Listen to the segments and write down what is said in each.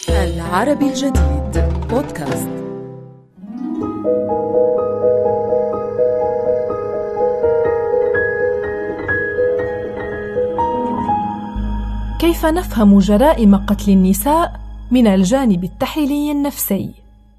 العربي الجديد بودكاست. كيف نفهم جرائم قتل النساء من الجانب التحليلي النفسي؟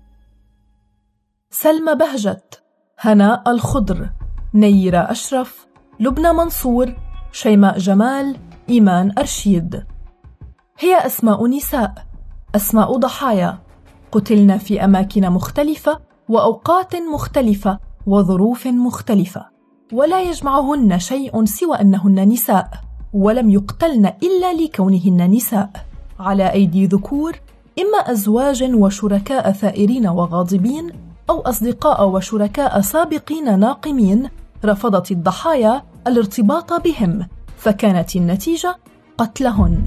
سلمى بهجت، هناء الخضر، نيرة أشرف، لبنى منصور، شيماء جمال، إيمان أرشيد. هي أسماء نساء، أسماء ضحايا قتلن في أماكن مختلفة وأوقات مختلفة وظروف مختلفة، ولا يجمعهن شيء سوى أنهن نساء، ولم يقتلن إلا لكونهن نساء على أيدي ذكور، إما أزواج وشركاء ثائرين وغاضبين، أو أصدقاء وشركاء سابقين ناقمين رفضت الضحايا الارتباط بهم، فكانت النتيجة قتلهن،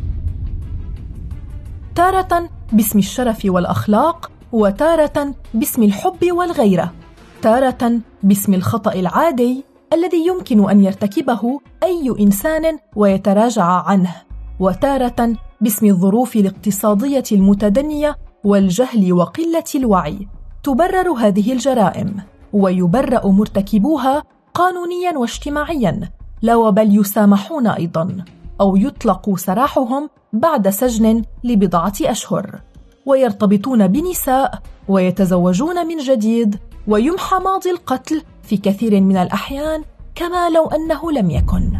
تارة باسم الشرف والأخلاق، وتارة باسم الحب والغيرة، تارة باسم الخطأ العادي الذي يمكن أن يرتكبه أي إنسان ويتراجع عنه، وتارة باسم الظروف الاقتصادية المتدنية والجهل وقلة الوعي. تبرر هذه الجرائم ويبرأ مرتكبوها قانونيا واجتماعيا، لا بل يسامحون أيضا، أو يطلق سراحهم بعد سجن لبضعة أشهر، ويرتبطون بنساء ويتزوجون من جديد، ويمحى ماضي القتل في كثير من الأحيان كما لو أنه لم يكن.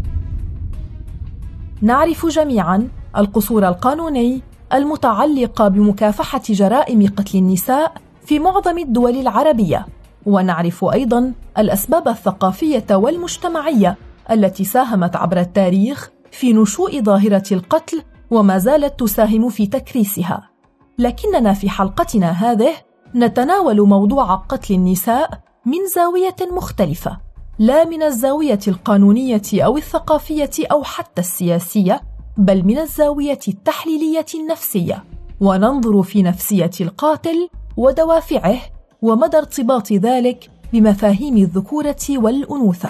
نعرف جميعا القصور القانوني المتعلق بمكافحة جرائم قتل النساء في معظم الدول العربية، ونعرف أيضا الأسباب الثقافية والمجتمعية التي ساهمت عبر التاريخ في نشوء ظاهرة القتل وما زالت تساهم في تكريسها. لكننا في حلقتنا هذه نتناول موضوع قتل النساء من زاوية مختلفة، لا من الزاوية القانونية أو الثقافية أو حتى السياسية، بل من الزاوية التحليلية النفسية، وننظر في نفسية القاتل ودوافعه ومدى ارتباط ذلك بمفاهيم الذكورة والأنوثة.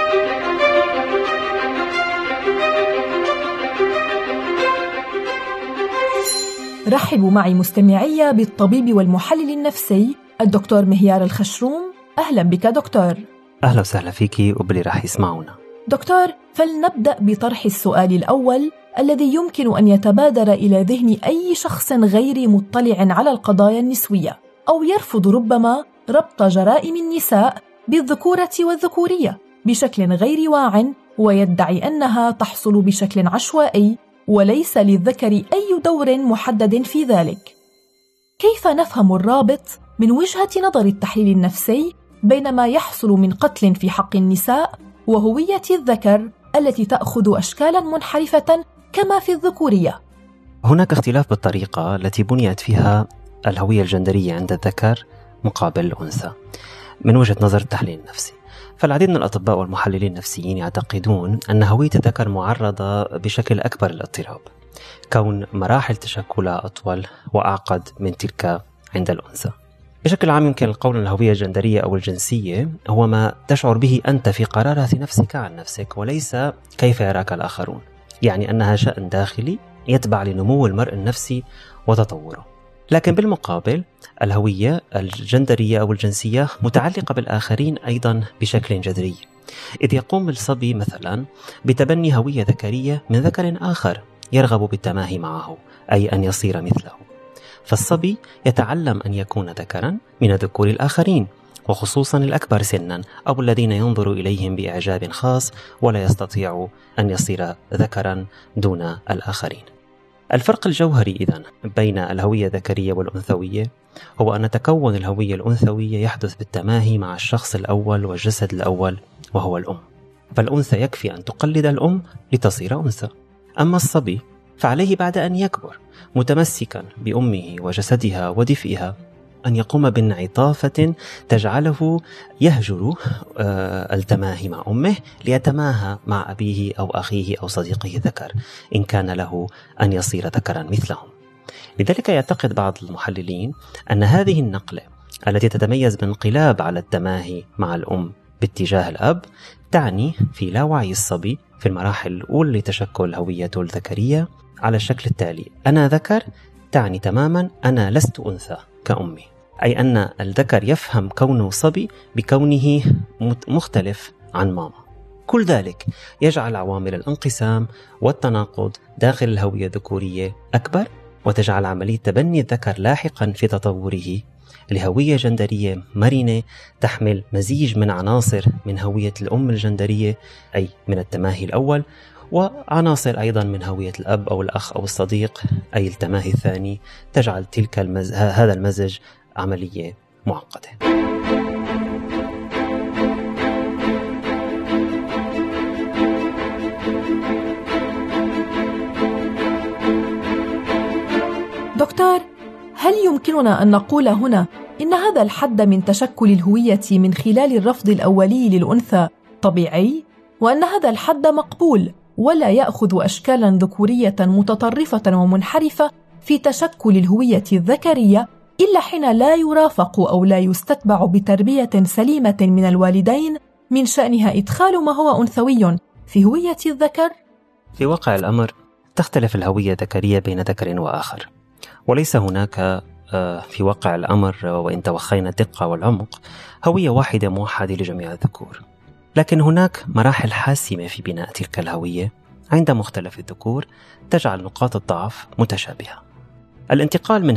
رحبوا معي مستمعي بالطبيب والمحلل النفسي الدكتور مهيار الخشروم. أهلا بك دكتور. أهلا وسهلا فيكي وباللي راح يسمعونا. دكتور، فلنبدأ بطرح السؤال الأول الذي يمكن أن يتبادر إلى ذهن أي شخص غير مطلع على القضايا النسوية، أو يرفض ربما ربط جرائم النساء بالذكورة والذكورية بشكل غير واع، ويدعي أنها تحصل بشكل عشوائي وليس للذكر أي دور محدد في ذلك. كيف نفهم الرابط من وجهة نظر التحليل النفسي بين ما يحصل من قتل في حق النساء وهوية الذكر التي تأخذ أشكالا منحرفة كما في الذكورية؟ هناك اختلاف بالطريقة التي بنيت فيها الهوية الجندرية عند الذكر مقابل الأنثى من وجهة نظر التحليل النفسي. فالعديد من الأطباء والمحللين النفسيين يعتقدون أن هوية الذكر معرضة بشكل أكبر للاضطراب، كون مراحل تشكلها أطول وأعقد من تلك عند الأنثى. بشكل عام يمكن القول أن الهوية الجندرية أو الجنسية هو ما تشعر به أنت في قرارات نفسك عن نفسك، وليس كيف يراك الآخرون، يعني أنها شأن داخلي يتبع لنمو المرء النفسي وتطوره. لكن بالمقابل الهوية الجندرية أو الجنسية متعلقة بالآخرين أيضا بشكل جذري، إذ يقوم الصبي مثلا بتبني هوية ذكرية من ذكر آخر يرغب بالتماهي معه، أي أن يصير مثله. فالصبي يتعلم أن يكون ذكرا من الذكور الآخرين، وخصوصا الأكبر سنا أو الذين ينظر إليهم بإعجاب خاص، ولا يستطيع أن يصير ذكرا دون الآخرين. الفرق الجوهري إذن بين الهوية الذكرية والأنثوية هو أن تكون الهوية الأنثوية يحدث بالتماهي مع الشخص الأول والجسد الأول وهو الأم، فالأنثى يكفي أن تقلد الأم لتصير أنثى. أما الصبي فعليه بعد أن يكبر متمسكا بأمه وجسدها ودفئها أن يقوم بانعطافة تجعله يهجر التماهي مع أمه ليتماهى مع أبيه أو أخيه أو صديقه الذكر إن كان له أن يصير ذكرا مثلهم. لذلك يعتقد بعض المحللين أن هذه النقلة التي تتميز بانقلاب على التماهي مع الأم باتجاه الأب تعني في لاوعي الصبي في المراحل الأولى لتشكل هويته الذكرية على الشكل التالي: أنا ذكر تعني تماما أنا لست أنثى كأمي، أي أن الذكر يفهم كونه صبي بكونه مختلف عن ماما. كل ذلك يجعل عوامل الانقسام والتناقض داخل الهوية الذكورية أكبر، وتجعل عملية تبني الذكر لاحقا في تطوره لهوية جندرية مرنة تحمل مزيج من عناصر من هوية الأم الجندرية أي من التماهي الأول، وعناصر أيضا من هوية الأب أو الأخ أو الصديق أي التماهي الثاني، تجعل هذا المزج عملية معقدة. دكتور، هل يمكننا أن نقول هنا إن هذا الحد من تشكل الهوية من خلال الرفض الأولي للأنثى طبيعي، وأن هذا الحد مقبول ولا يأخذ أشكالا ذكورية متطرفة ومنحرفة في تشكل الهوية الذكرية إلا حين لا يرافق أو لا يستتبع بتربية سليمة من الوالدين من شأنها إدخال ما هو أنثوي في هوية الذكر؟ في واقع الأمر تختلف الهوية الذكرية بين ذكر وآخر، وليس هناك في واقع الأمر وإن توخينا الدقة والعمق هوية واحدة موحدة لجميع الذكور، لكن هناك مراحل حاسمة في بناء تلك الهوية عند مختلف الذكور تجعل نقاط الضعف متشابهة. الانتقال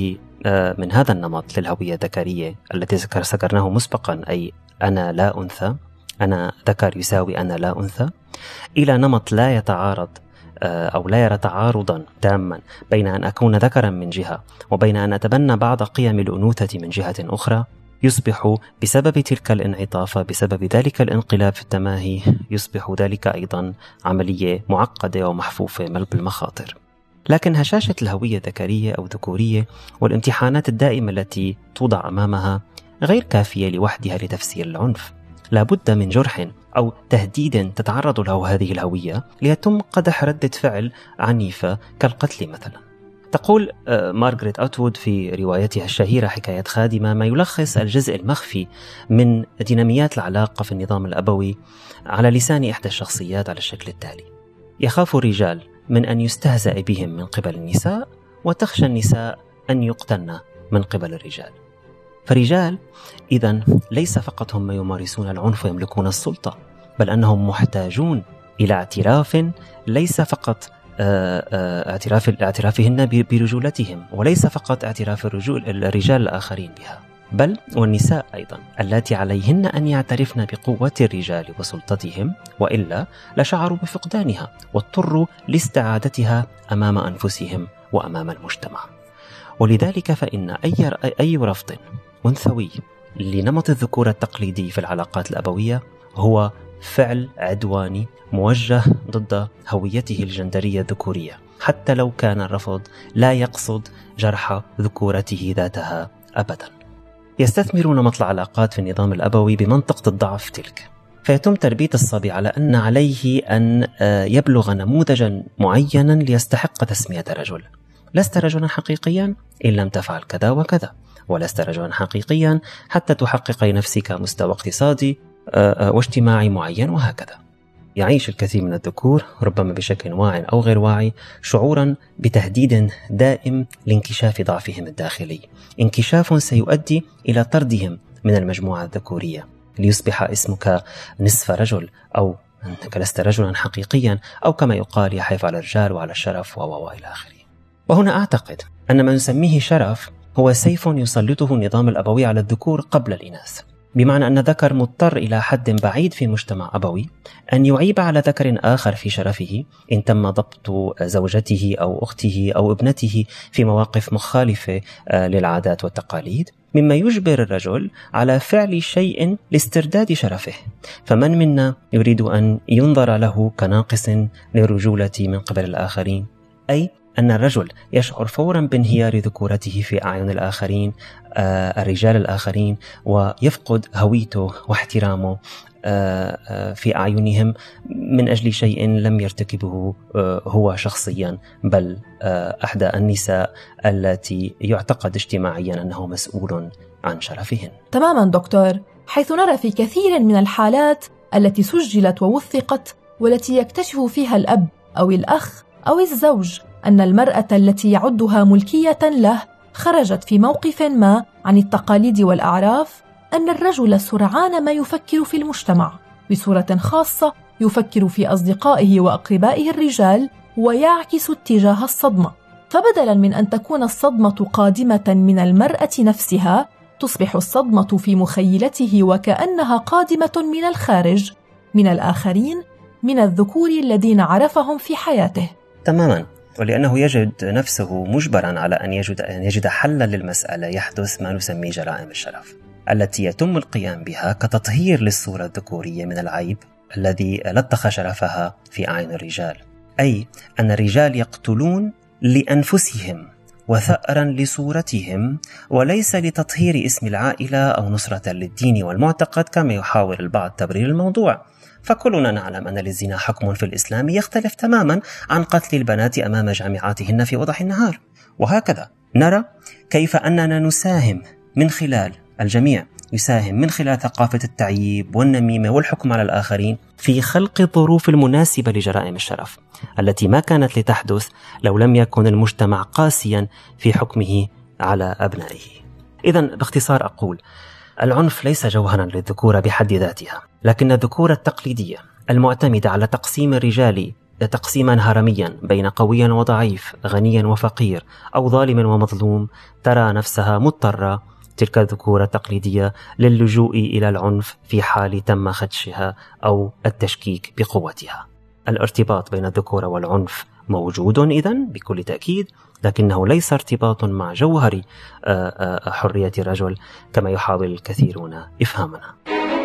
من هذا النمط للهوية الذكرية التي ذكرناه مسبقا، أي أنا لا أنثى، أنا ذكر يساوي أنا لا أنثى، إلى نمط لا يتعارض أو لا يرى تعارضا تاما بين أن أكون ذكرا من جهة وبين أن أتبنى بعض قيم الأنوثة من جهة أخرى، يصبح بسبب تلك الانعطاف، بسبب ذلك الانقلاب في التماهي، يصبح ذلك أيضا عملية معقدة ومحفوفة بالمخاطر. لكن هشاشة الهوية الذكرية أو ذكورية والامتحانات الدائمة التي توضع أمامها غير كافية لوحدها لتفسير العنف. لابد من جرح أو تهديد تتعرض له هذه الهوية ليتم قدح ردة فعل عنيفة كالقتل مثلا. تقول مارغريت أتوود في روايتها الشهيرة حكاية خادمة ما يلخص الجزء المخفي من ديناميات العلاقة في النظام الأبوي على لسان إحدى الشخصيات على الشكل التالي: يخاف الرجال من أن يستهزأ بهم من قبل النساء، وتخشى النساء أن يقتلن من قبل الرجال. فرجال إذن ليس فقط هم يمارسون العنف ويملكون السلطة، بل أنهم محتاجون إلى اعتراف، ليس فقط اعترافهن برجولتهم، وليس فقط اعتراف الرجال الآخرين بها، بل والنساء أيضا التي عليهن أن يعترفن بقوة الرجال وسلطتهم، وإلا لشعروا بفقدانها واضطروا لاستعادتها أمام أنفسهم وأمام المجتمع. ولذلك فإن أي رفض أنثوي لنمط الذكورة التقليدي في العلاقات الأبوية هو فعل عدواني موجه ضد هويته الجندرية الذكورية، حتى لو كان الرفض لا يقصد جرح ذكورته ذاتها أبدا. يستثمر نمط العلاقات في النظام الأبوي بمنطقة الضعف تلك، فيتم تربية الصبي على أن عليه أن يبلغ نموذجا معينا ليستحق تسمية رجل. لست رجلا حقيقيا إن لم تفعل كذا وكذا، ولست رجلا حقيقيا حتى تحقق لنفسك مستوى اقتصادي واجتماعي معين، وهكذا. يعيش الكثير من الذكور ربما بشكل واعي أو غير واعي شعورا بتهديد دائم لانكشاف ضعفهم الداخلي، انكشاف سيؤدي إلى طردهم من المجموعة الذكورية، ليصبح اسمك نصف رجل، أو أنك لست رجلا حقيقيا، أو كما يقال يحيف على الرجال وعلى الشرف وإلى آخره. وهنا أعتقد أن ما نسميه شرف هو سيف يسلطه النظام الأبوي على الذكور قبل الإناث، بمعنى أن ذكر مضطر إلى حد بعيد في مجتمع أبوي أن يعيب على ذكر آخر في شرفه إن تم ضبط زوجته أو أخته أو ابنته في مواقف مخالفة للعادات والتقاليد، مما يجبر الرجل على فعل شيء لاسترداد شرفه. فمن منا يريد أن ينظر له كناقص للرجولة من قبل الآخرين؟ أي أن الرجل يشعر فورا بانهيار ذكورته في أعين الآخرين، الرجال الآخرين، ويفقد هويته واحترامه في أعينهم من أجل شيء لم يرتكبه هو شخصيا، بل أحدى النساء التي يعتقد اجتماعيا أنه مسؤول عن شرفهن. تماما دكتور، حيث نرى في كثير من الحالات التي سجلت ووثقت والتي يكتشف فيها الأب أو الأخ أو الزوج أن المرأة التي يعدها ملكية له خرجت في موقف ما عن التقاليد والأعراف أن الرجل سرعان ما يفكر في المجتمع، بصورة خاصة يفكر في أصدقائه وأقربائه الرجال ويعكس اتجاه الصدمة. فبدلاً من أن تكون الصدمة قادمة من المرأة نفسها، تصبح الصدمة في مخيلته وكأنها قادمة من الخارج، من الآخرين، من الذكور الذين عرفهم في حياته. تماماً، ولأنه يجد نفسه مجبراً على أن يجد حلاً للمسألة، يحدث ما نسميه جرائم الشرف، التي يتم القيام بها كتطهير للصورة الذكورية من العيب الذي لطخ شرفها في أعين الرجال، أي أن الرجال يقتلون لأنفسهم وثأرا لصورتهم، وليس لتطهير اسم العائلة أو نصرة للدين والمعتقد كما يحاول البعض تبرير الموضوع. فكلنا نعلم أن للزنا حكم في الإسلام يختلف تماما عن قتل البنات أمام جامعاتهن في وضح النهار. وهكذا نرى كيف أننا نساهم من خلال الجميع يساهم من خلال ثقافة التعييب والنميمة والحكم على الآخرين في خلق الظروف المناسبة لجرائم الشرف التي ما كانت لتحدث لو لم يكن المجتمع قاسيا في حكمه على أبنائه. إذن باختصار أقول العنف ليس جوهرا للذكورة بحد ذاتها، لكن الذكورة التقليدية المعتمدة على تقسيم الرجال تقسيما هرميا بين قوي وضعيف، غني وفقير، أو ظالم ومظلوم، ترى نفسها مضطرة تلك الذكورة التقليدية للجوء إلى العنف في حال تم خدشها أو التشكيك بقوتها. الارتباط بين الذكورة والعنف موجود إذن بكل تأكيد، لكنه ليس ارتباط مع جوهر حرية الرجل كما يحاول الكثيرون إفهامنا.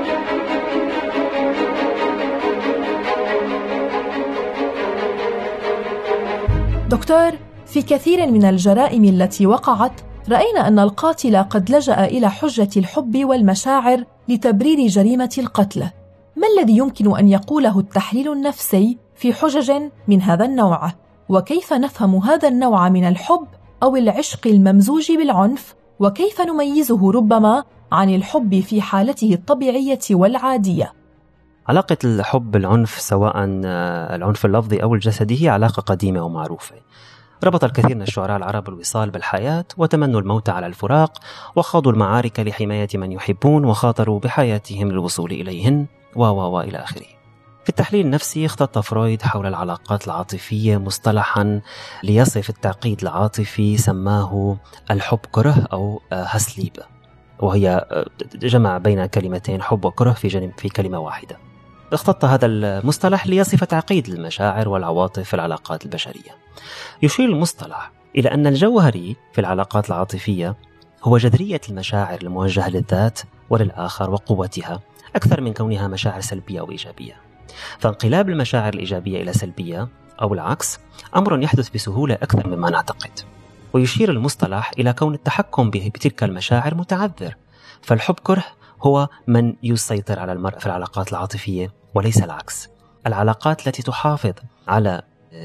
دكتور، في كثير من الجرائم التي وقعت رأينا أن القاتل قد لجأ إلى حجة الحب والمشاعر لتبرير جريمة القتل. ما الذي يمكن أن يقوله التحليل النفسي في حجج من هذا النوع؟ وكيف نفهم هذا النوع من الحب أو العشق الممزوج بالعنف؟ وكيف نميزه ربما عن الحب في حالته الطبيعية والعادية؟ علاقة الحب بالعنف، سواء العنف اللفظي أو الجسدي، هي علاقة قديمة ومعروفة. ربط الكثير من الشعراء العرب الوصال بالحياة، وتمنوا الموت على الفراق، وخاضوا المعارك لحماية من يحبون، وخاطروا بحياتهم للوصول إليهن وإلى آخره. في التحليل النفسي اختط فرويد حول العلاقات العاطفية مصطلحا ليصف التعقيد العاطفي سماه الحب كره أو هسليب، وهي جمع بين كلمتين حب وكره في كلمة واحدة. اختط هذا المصطلح ليصف تعقيد المشاعر والعواطف في العلاقات البشرية. يشير المصطلح إلى أن الجوهري في العلاقات العاطفية هو جذرية المشاعر الموجهة للذات وللآخر وقوتها، أكثر من كونها مشاعر سلبية أو إيجابية. فانقلاب المشاعر الإيجابية إلى سلبية أو العكس أمر يحدث بسهولة أكثر مما نعتقد. ويشير المصطلح إلى كون التحكم بتلك المشاعر متعذر، فالحب كره هو من يسيطر على المرء في العلاقات العاطفية وليس العكس. العلاقات التي تحافظ على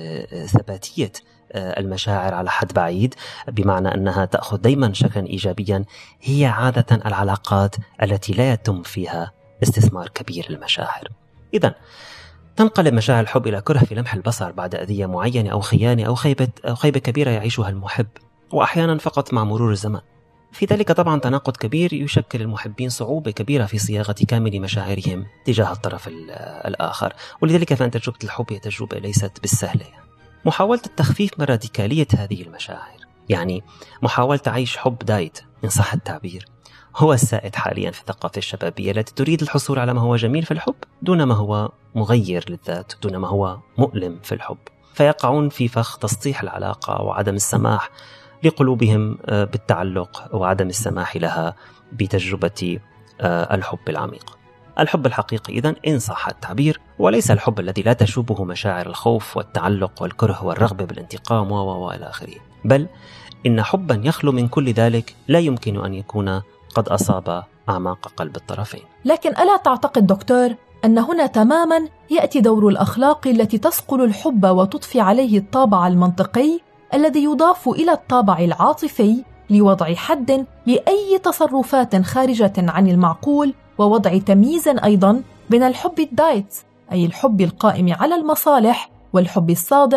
ثباتية المشاعر على حد بعيد، بمعنى أنها تأخذ دايما شكلا إيجابيا، هي عادة العلاقات التي لا يتم فيها استثمار كبير للمشاعر. إذن تنقلب مشاعر الحب إلى كره في لمح البصر بعد أذية معينة أو خيانة أو خيبة كبيرة يعيشها المحب، وأحيانا فقط مع مرور الزمن. في ذلك طبعا تناقض كبير يشكل المحبين صعوبة كبيرة في صياغة كامل مشاعرهم تجاه الطرف الآخر، ولذلك فإن تجربة الحب هي تجربة ليست بالسهلة. محاولة التخفيف من راديكالية هذه المشاعر، يعني محاولة عيش حب دايت إن صح التعبير، هو السائد حاليا في الثقافة الشبابية التي تريد الحصول على ما هو جميل في الحب دون ما هو مغير للذات، دون ما هو مؤلم في الحب، فيقعون في فخ تسطيح العلاقة وعدم السماح لقلوبهم بالتعلق وعدم السماح لها بتجربة الحب العميق. الحب الحقيقي إذن إن صح التعبير، وليس الحب الذي لا تشوبه مشاعر الخوف والتعلق والكره والرغبة بالانتقام وإلى آخره، بل إن حبا يخلو من كل ذلك لا يمكن أن يكون قد أصاب أعماق قلب الطرفين. لكن ألا تعتقد دكتور أن هنا تماما يأتي دور الأخلاق التي تصقل الحب وتضفي عليه الطابع المنطقي الذي يضاف إلى الطابع العاطفي لوضع حد لأي تصرفات خارجة عن المعقول، ووضع تمييز أيضا بين الحب الدايت أي الحب القائم على المصالح والحب الصادق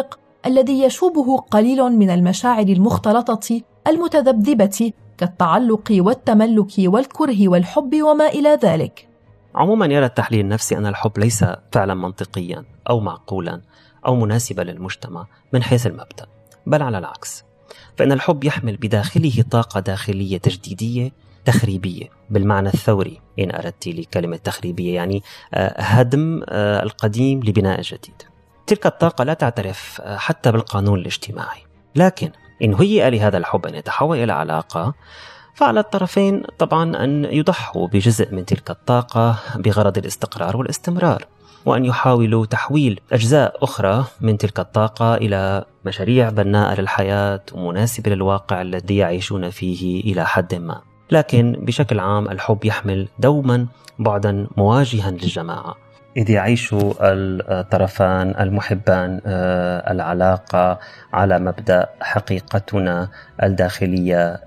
الذي يشوبه قليل من المشاعر المختلطة المتذبذبة كالتعلق والتملك والكره والحب وما إلى ذلك. عموما يرى التحليل النفسي أن الحب ليس فعلا منطقيا أو معقولا أو مناسبا للمجتمع من حيث المبدأ، بل على العكس، فإن الحب يحمل بداخله طاقة داخلية تجديدية تخريبية بالمعنى الثوري، إن أردت لي كلمة تخريبية يعني هدم القديم لبناء الجديد. تلك الطاقة لا تعترف حتى بالقانون الاجتماعي، لكن إن هيئ لهذا الحب أن يتحول إلى علاقة، فعلى الطرفين طبعا أن يضحوا بجزء من تلك الطاقة بغرض الاستقرار والاستمرار، وأن يحاولوا تحويل أجزاء أخرى من تلك الطاقة إلى مشاريع بناءة للحياة ومناسبة للواقع الذي يعيشون فيه إلى حد ما. لكن بشكل عام الحب يحمل دوما بعدا مواجها للجماعة، إذ يعيش الطرفان المحبان العلاقة على مبدأ حقيقتنا الداخلية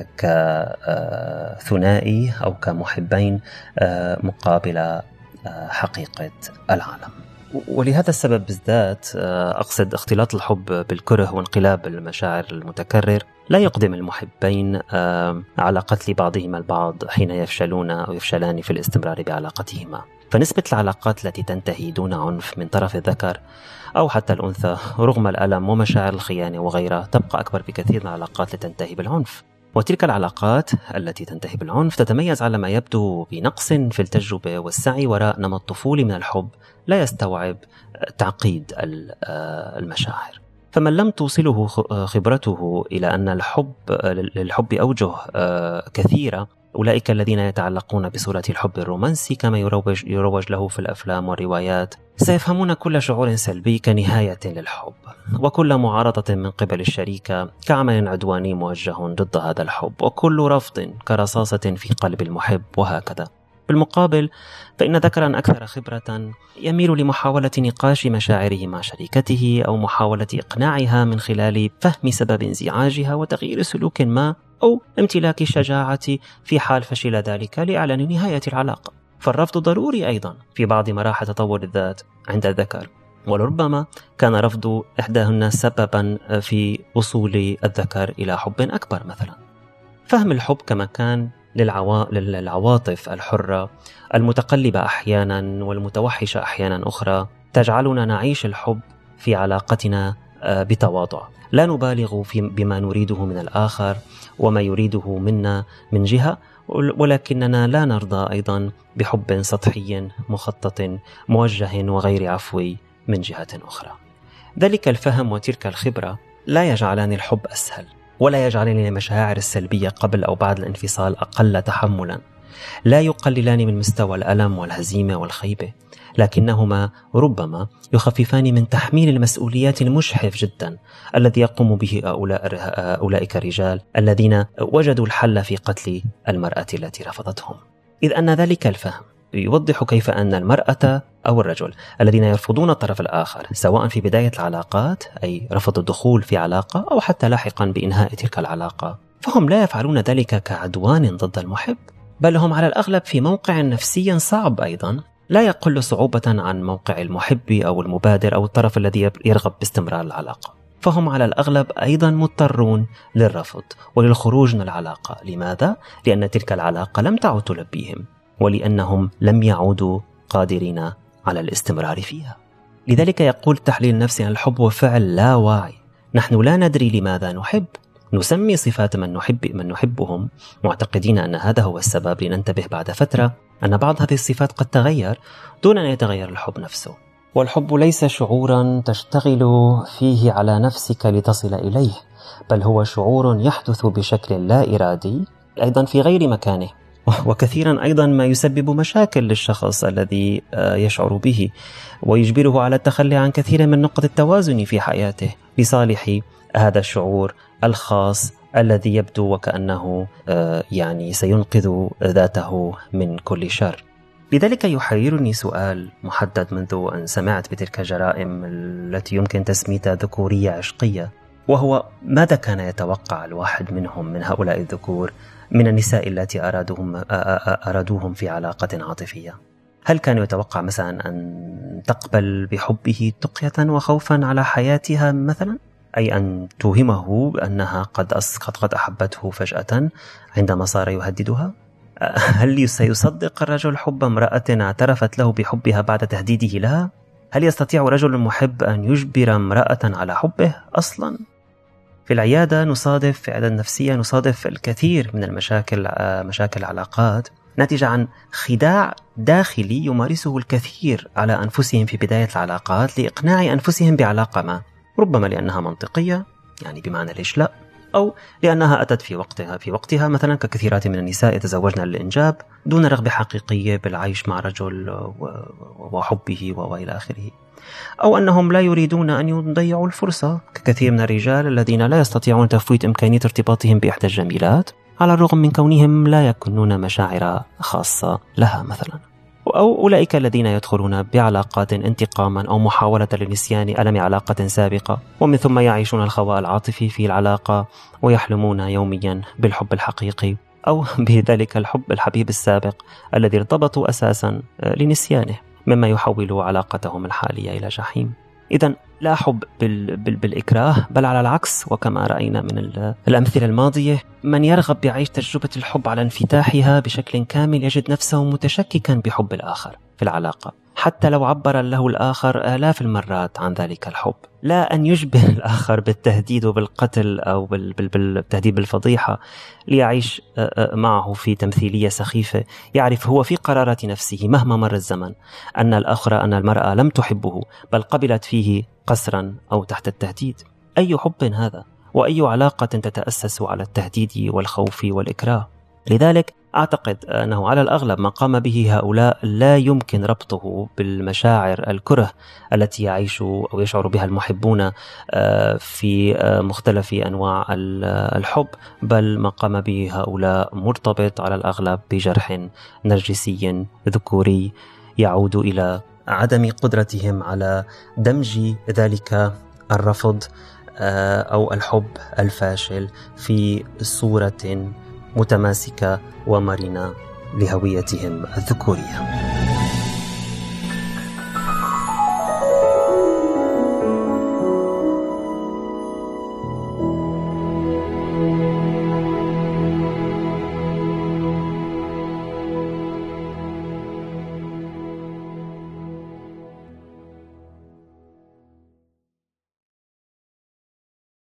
كثنائي أو كمحبين مقابل حقيقة العالم. ولهذا السبب بالذات أقصد اختلاط الحب بالكره وانقلاب المشاعر المتكرر لا يقدم المحبين على قتل بعضهما البعض حين يفشلون أو يفشلان في الاستمرار بعلاقتهما. فنسبة العلاقات التي تنتهي دون عنف من طرف الذكر أو حتى الأنثى رغم الألم ومشاعر الخيانة وغيرها تبقى أكبر بكثير من العلاقات التي تنتهي بالعنف. وتلك العلاقات التي تنتهي بالعنف تتميز على ما يبدو بنقص في التجربة والسعي وراء نمط طفولي من الحب لا يستوعب تعقيد المشاعر. فمن لم توصله خبرته إلى أن للحب أوجه كثيرة، أولئك الذين يتعلقون بصورة الحب الرومانسي كما يروج له في الأفلام والروايات، سيفهمون كل شعور سلبي كنهاية للحب، وكل معارضة من قبل الشريكة كعمل عدواني موجه ضد هذا الحب، وكل رفض كرصاصة في قلب المحب، وهكذا. بالمقابل فإن ذكرا أكثر خبرة يميل لمحاولة نقاش مشاعره مع شريكته أو محاولة إقناعها من خلال فهم سبب انزعاجها وتغيير سلوك ما أو امتلاك الشجاعة في حال فشل ذلك لإعلان نهاية العلاقة. فالرفض ضروري أيضا في بعض مراحل تطور الذات عند الذكر، ولربما كان رفض إحداهن سببا في وصول الذكر إلى حب أكبر مثلا. فهم الحب كمكان للعواطف الحرة المتقلبة أحيانا والمتوحشة أحيانا أخرى تجعلنا نعيش الحب في علاقتنا بتواضع، لا نبالغ بما نريده من الآخر وما يريده منا من جهة، ولكننا لا نرضى أيضا بحب سطحي مخطط موجه وغير عفوي من جهة أخرى. ذلك الفهم وتلك الخبرة لا يجعلان الحب أسهل، ولا يجعلان المشاعر السلبية قبل أو بعد الانفصال أقل تحملا، لا يقللان من مستوى الألم والهزيمة والخيبة، لكنهما ربما يخففان من تحميل المسؤوليات المجحف جدا الذي يقوم به أولئك الرجال الذين وجدوا الحل في قتل المرأة التي رفضتهم. إذ أن ذلك الفهم يوضح كيف أن المرأة أو الرجل الذين يرفضون الطرف الآخر سواء في بداية العلاقات أي رفض الدخول في علاقة أو حتى لاحقا بإنهاء تلك العلاقة، فهم لا يفعلون ذلك كعدوان ضد المحب، بل هم على الأغلب في موقع نفسي صعب أيضا لا يقل صعوبة عن موقع المحب أو المبادر أو الطرف الذي يرغب باستمرار العلاقة. فهم على الأغلب أيضا مضطرون للرفض وللخروج من العلاقة. لماذا؟ لأن تلك العلاقة لم تعد تلبيهم، ولأنهم لم يعودوا قادرين على الاستمرار فيها. لذلك يقول التحليل النفسي أن الحب هو فعل لا واعي. نحن لا ندري لماذا نحب، نسمي صفات من نحبهم معتقدين أن هذا هو السبب، لننتبه بعد فترة أن بعض هذه الصفات قد تغير دون أن يتغير الحب نفسه. والحب ليس شعورا تشتغل فيه على نفسك لتصل إليه، بل هو شعور يحدث بشكل لا إرادي أيضا في غير مكانه، وكثيرا أيضا ما يسبب مشاكل للشخص الذي يشعر به ويجبره على التخلي عن كثير من نقط التوازن في حياته لصالح هذا الشعور الخاص الذي يبدو وكأنه سينقذ ذاته من كل شر. لذلك يحيرني سؤال محدد منذ أن سمعت بتلك الجرائم التي يمكن تسميتها ذكورية عشقية، وهو ماذا كان يتوقع الواحد منهم من هؤلاء الذكور من النساء التي أرادوهم في علاقة عاطفية؟ هل كان يتوقع مثلا أن تقبل بحبه تقية وخوفا على حياتها مثلا؟ أي أن توهمه بأنها قد أحبته فجأة عندما صار يهددها؟ هل سيصدق الرجل حب امرأة اعترفت له بحبها بعد تهديده لها؟ هل يستطيع رجل محب أن يجبر امرأة على حبه أصلا؟ في العيادة نصادف في العيادة النفسية نصادف الكثير من مشاكل العلاقات ناتجة عن خداع داخلي يمارسه الكثير على أنفسهم في بداية العلاقات لإقناع أنفسهم بعلاقة ما، ربما لأنها منطقية يعني بمعنى ليش لا، أو لأنها أتت في وقتها مثلا ككثيرات من النساء يتزوجن للإنجاب دون رغبة حقيقية بالعيش مع رجل وحبه وإلى آخره، أو أنهم لا يريدون أن يضيعوا الفرصة ككثير من الرجال الذين لا يستطيعون تفويت إمكانية ارتباطهم بإحدى الجميلات على الرغم من كونهم لا يكونون مشاعر خاصة لها مثلا، أو أولئك الذين يدخلون بعلاقات انتقاما أو محاولة لنسيان ألم علاقة سابقة ومن ثم يعيشون الخواء العاطفي في العلاقة ويحلمون يوميا بالحب الحقيقي أو بذلك الحبيب السابق الذي ارتبطوا أساسا لنسيانه، مما يحول علاقتهم الحالية إلى جحيم. إذن لا حب بالإكراه، بل على العكس، وكما رأينا من الأمثلة الماضية من يرغب بعيش تجربة الحب على انفتاحها بشكل كامل يجد نفسه متشككا بحب الآخر في العلاقة، حتى لو عبر له الآخر آلاف المرات عن ذلك الحب. لا أن يجبر الآخر بالتهديد بالقتل أو بالتهديد بالفضيحة ليعيش معه في تمثيلية سخيفة، يعرف هو في قرارات نفسه مهما مر الزمن أن المرأة لم تحبه بل قبلت فيه قسرا أو تحت التهديد. أي حب هذا؟ وأي علاقة تتأسس على التهديد والخوف والإكراه؟ لذلك أعتقد أنه على الأغلب ما قام به هؤلاء لا يمكن ربطه بالمشاعر الكره التي يعيش أو يشعر بها المحبون في مختلف أنواع الحب، بل ما قام به هؤلاء مرتبط على الأغلب بجرح نرجسي ذكوري يعود إلى عدم قدرتهم على دمج ذلك الرفض أو الحب الفاشل في صورة متماسكة ومرنة لهويتهم الذكورية.